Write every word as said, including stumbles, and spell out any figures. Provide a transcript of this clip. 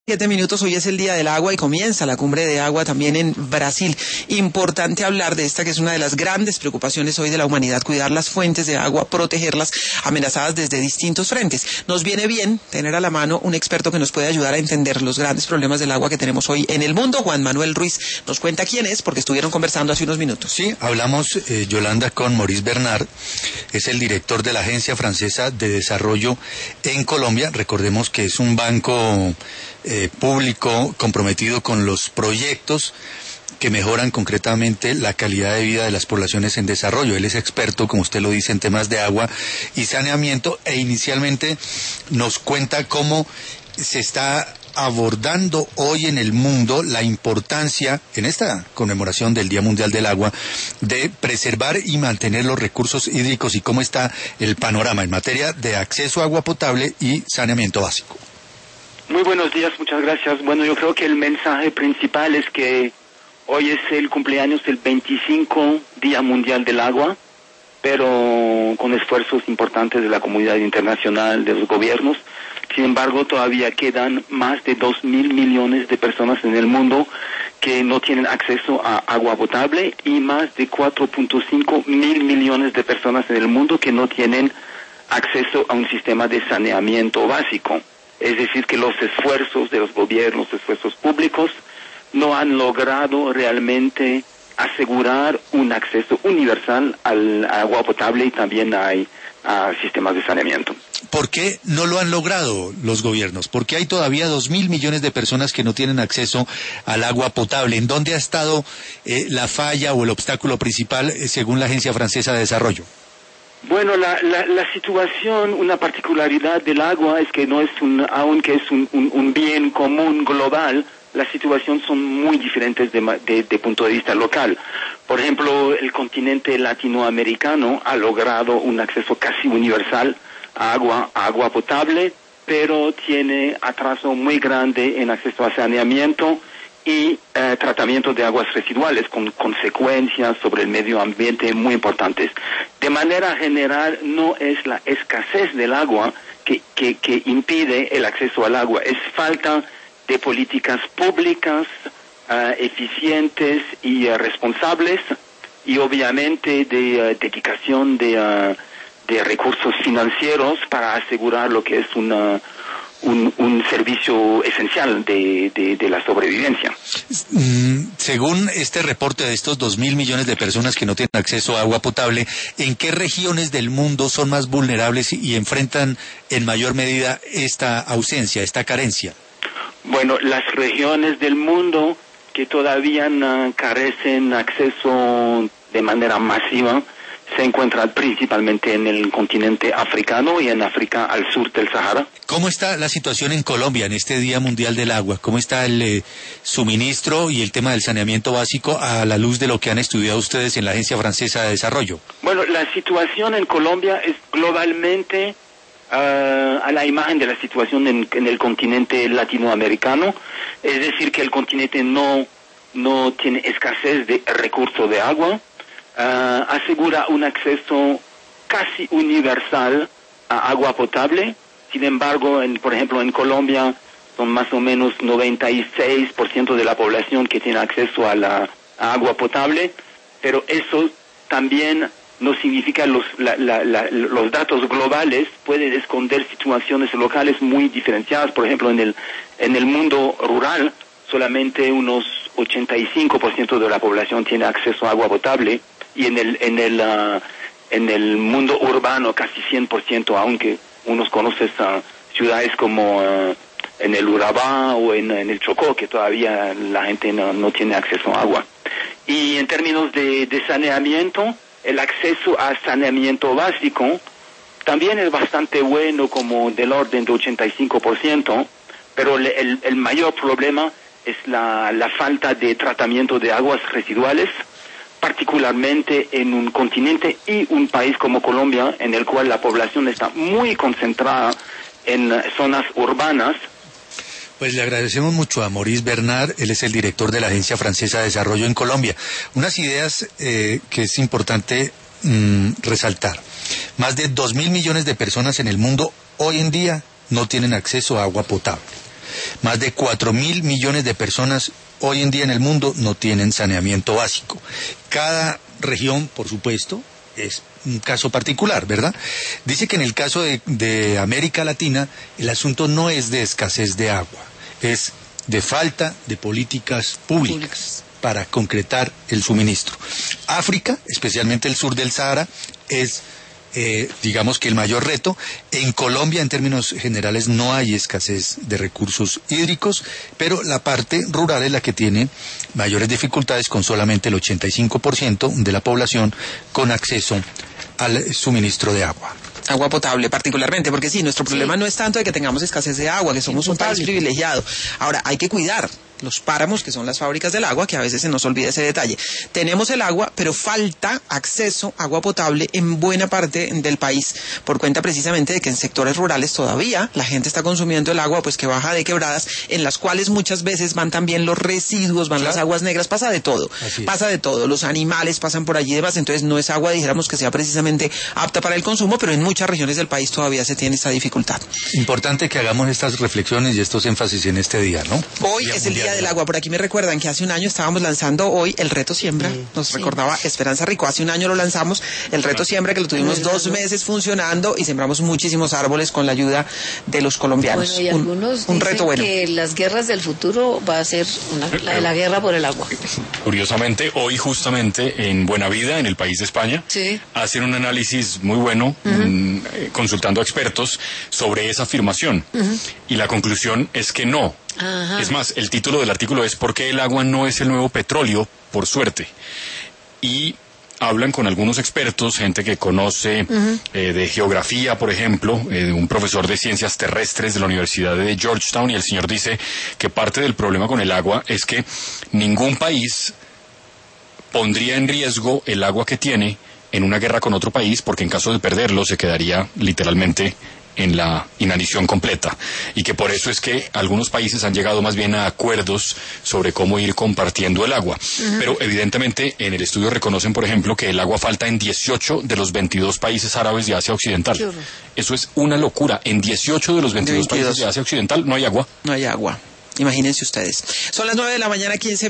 Siete minutos, hoy es el Día del Agua y comienza la cumbre de agua también en Brasil. Importante hablar de esta que es una de las grandes preocupaciones hoy de la humanidad, cuidar las fuentes de agua, protegerlas, amenazadas desde distintos frentes. Nos viene bien tener a la mano un experto que nos puede ayudar a entender los grandes problemas del agua que tenemos hoy en el mundo. Juan Manuel Ruiz nos cuenta quién es, porque estuvieron conversando hace unos minutos. Sí, hablamos, eh, Yolanda, con Maurice Bernard, es el director de la Agencia Francesa de Desarrollo en Colombia. Recordemos que es un banco Eh, público comprometido con los proyectos que mejoran concretamente la calidad de vida de las poblaciones en desarrollo. Él es experto, como usted lo dice, en temas de agua y saneamiento, e inicialmente nos cuenta cómo se está abordando hoy en el mundo la importancia, en esta conmemoración del Día Mundial del Agua, de preservar y mantener los recursos hídricos y cómo está el panorama en materia de acceso a agua potable y saneamiento básico. Muy buenos días, muchas gracias. Bueno, yo creo que el mensaje principal es que hoy es el cumpleaños del veinticinco Día Mundial del Agua, pero con esfuerzos importantes de la comunidad internacional, de los gobiernos. Sin embargo, todavía quedan más de dos mil millones de personas en el mundo que no tienen acceso a agua potable y más de cuatro punto cinco mil millones de personas en el mundo que no tienen acceso a un sistema de saneamiento básico. Es decir, que los esfuerzos de los gobiernos, esfuerzos públicos, no han logrado realmente asegurar un acceso universal al agua potable y también hay a sistemas de saneamiento. ¿Por qué no lo han logrado los gobiernos? Porque hay todavía dos mil millones de personas que no tienen acceso al agua potable. ¿En dónde ha estado eh, la falla o el obstáculo principal eh, según la Agencia Francesa de Desarrollo? Bueno, la, la, la situación, una particularidad del agua es que no es un, aunque es un, un, un bien común global, las situaciones son muy diferentes de, de, de punto de vista local. Por ejemplo, el continente latinoamericano ha logrado un acceso casi universal a agua, a agua potable, pero tiene atraso muy grande en acceso a saneamiento y eh, tratamiento de aguas residuales con consecuencias sobre el medio ambiente muy importantes. De manera general, no es la escasez del agua que, que, que impide el acceso al agua, es falta de políticas públicas uh, eficientes y uh, responsables y obviamente de uh, dedicación de, uh, de recursos financieros para asegurar lo que es una Un, un servicio esencial de, de, de la sobrevivencia. Según este reporte de estos dos mil millones de personas que no tienen acceso a agua potable, ¿en qué regiones del mundo son más vulnerables y, y enfrentan en mayor medida esta ausencia, esta carencia? Bueno, las regiones del mundo que todavía uh, carecen acceso de manera masiva se encuentran principalmente en el continente africano y en África al sur del Sahara. ¿Cómo está la situación en Colombia en este Día Mundial del Agua? ¿Cómo está el eh, suministro y el tema del saneamiento básico a la luz de lo que han estudiado ustedes en la Agencia Francesa de Desarrollo? Bueno, la situación en Colombia es globalmente uh, a la imagen de la situación en, en el continente latinoamericano. Es decir, que el continente no, no tiene escasez de recursos de agua. Uh, asegura un acceso casi universal a agua potable. Sin embargo, en, por ejemplo, en Colombia son más o menos noventa y seis por ciento de la población que tiene acceso a la a agua potable, pero eso también no significa los, la, la, la, los datos globales pueden esconder situaciones locales muy diferenciadas. Por ejemplo, en el, en el mundo rural, solamente unos ochenta y cinco por ciento de la población tiene acceso a agua potable, y en el en el uh, en el mundo urbano casi cien por ciento, aunque unos conocen uh, ciudades como uh, en el Urabá o en, en el Chocó, que todavía la gente no, no tiene acceso a agua. Y en términos de, de saneamiento, el acceso a saneamiento básico también es bastante bueno, como del orden de ochenta y cinco por ciento, pero el, el, el mayor problema es la, la falta de tratamiento de aguas residuales, particularmente en un continente y un país como Colombia, en el cual la población está muy concentrada en zonas urbanas. Pues le agradecemos mucho a Maurice Bernard, él es el director de la Agencia Francesa de Desarrollo en Colombia. Unas ideas eh, que es importante mmm, resaltar. Más de dos mil millones de personas en el mundo hoy en día no tienen acceso a agua potable. Más de cuatro mil millones de personas hoy en día en el mundo no tienen saneamiento básico. Cada región, por supuesto, es un caso particular, ¿verdad? Dice que en el caso de, de América Latina, el asunto no es de escasez de agua, es de falta de políticas públicas, públicas para concretar el suministro. África, especialmente el sur del Sahara, es Eh, digamos que el mayor reto. En Colombia, en términos generales, no hay escasez de recursos hídricos, pero la parte rural es la que tiene mayores dificultades, con solamente el ochenta y cinco por ciento de la población con acceso al suministro de agua. Agua potable particularmente, porque sí, nuestro problema sí. no es tanto de que tengamos escasez de agua, que somos un país privilegiado. Ahora, hay que cuidar los páramos, que son las fábricas del agua, que a veces se nos olvida ese detalle. Tenemos el agua, pero falta acceso a agua potable en buena parte del país, por cuenta precisamente de que en sectores rurales todavía la gente está consumiendo el agua, pues que baja de quebradas, en las cuales muchas veces van también los residuos, van ¿Claro? las aguas negras, pasa de todo, pasa de todo, los animales pasan por allí y demás, entonces no es agua, dijéramos, que sea precisamente apta para el consumo, pero en muchas regiones del país todavía se tiene esta dificultad. Importante que hagamos estas reflexiones y estos énfasis en este día, ¿no? Hoy día es el día del agua. Por aquí me recuerdan que hace un año estábamos lanzando hoy el Reto Siembra, nos sí. recordaba Esperanza Rico, hace un año lo lanzamos, el Reto Siembra, que lo tuvimos dos meses funcionando y sembramos muchísimos árboles con la ayuda de los colombianos. Bueno, y algunos un, un reto bueno. que las guerras del futuro va a ser una, la, la guerra por el agua. Curiosamente, hoy justamente en Buenavida, en el país de España, sí. hacen un análisis muy bueno, uh-huh. un, eh, consultando a expertos sobre esa afirmación. Uh-huh. Y la conclusión es que no. Ajá. Es más, el título del artículo es ¿por qué el agua no es el nuevo petróleo? Por suerte. Y hablan con algunos expertos, gente que conoce uh-huh. eh, de geografía, por ejemplo, eh, un profesor de ciencias terrestres de la Universidad de Georgetown, y el señor dice que parte del problema con el agua es que ningún país pondría en riesgo el agua que tiene en una guerra con otro país, porque en caso de perderlo se quedaría literalmente en la inanición completa, y que por eso es que algunos países han llegado más bien a acuerdos sobre cómo ir compartiendo el agua. Uh-huh. Pero evidentemente en el estudio reconocen, por ejemplo, que el agua falta en dieciocho de los veintidós países árabes de Asia Occidental. Eso es una locura. En dieciocho de los veintidós, veintidós países de Asia Occidental no hay agua. No hay agua. Imagínense ustedes. Son las nueve de la mañana, quince